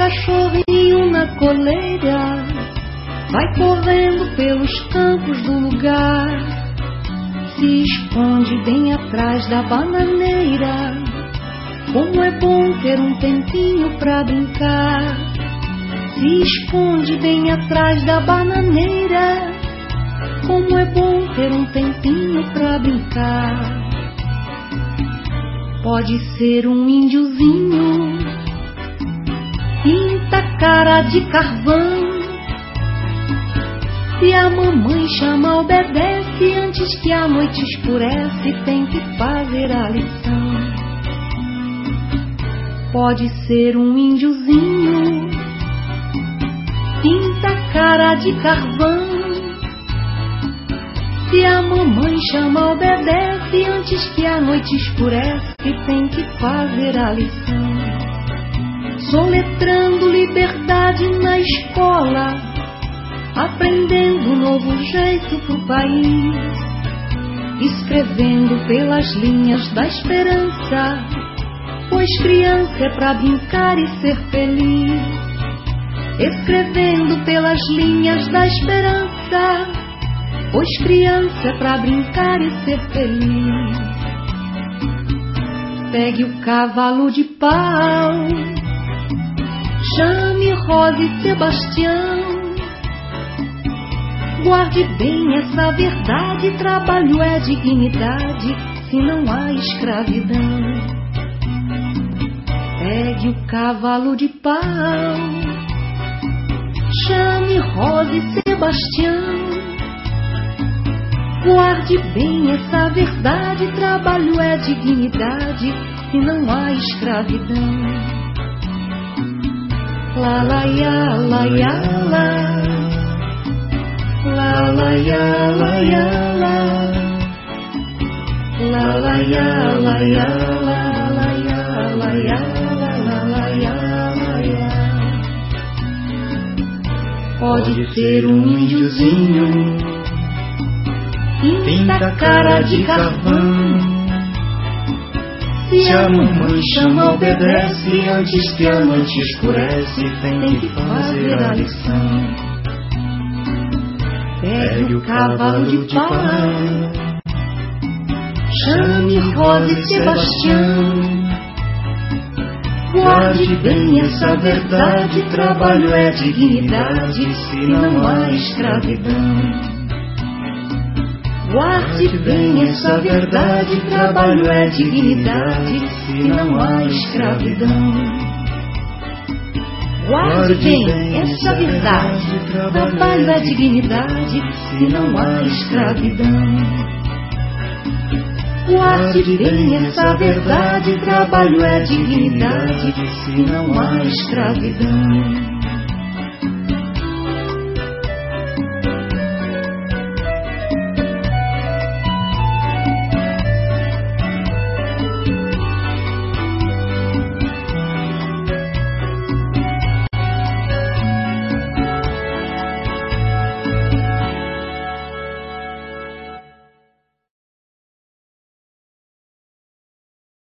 cachorrinho na coleira vai correndo pelos campos do lugar, se esconde bem atrás da bananeira. Como é bom ter um tempinho pra brincar. Se esconde bem atrás da bananeira. Como é bom ter um tempinho pra brincar. Pode ser um índiozinho, pinta a cara de carvão. Se a mamãe chama, obedece. Antes que a noite escurece, tem que fazer a lição. Pode ser um índiozinho, pinta a cara de carvão. Se a mamãe chama, obedece. Antes que a noite escurece, tem que fazer a lição. Soletrando liberdade na escola, aprendendo um novo jeito pro país, escrevendo pelas linhas da esperança, pois criança é pra brincar e ser feliz. Escrevendo pelas linhas da esperança, pois criança é pra brincar e ser feliz. Pegue o cavalo de pau, chame Rosa e Sebastião. Guarde bem essa verdade, trabalho é dignidade, se não há escravidão. Pegue o cavalo de pau, chame Rosa e Sebastião. Guarde bem essa verdade, trabalho é dignidade, se não há escravidão. La la ya la ya la, la la ya la ya la, la la ya la ya la, la ya la ya la, la la ya la ya. Pode ser um índiozinho, pinta a cara de carvão. Se a mamãe chama, obedece. Antes que a noite escurece, tem que fazer a lição. Pegue o cavalo de pau, chame Rosa e Sebastião. Guarde bem essa verdade, trabalho é dignidade, se não há escravidão. Guarde bem essa verdade, trabalho é dignidade, se não há escravidão. Guarde bem essa verdade, trabalho é dignidade, se não há escravidão. Guarde bem essa verdade, trabalho é dignidade, se não há escravidão.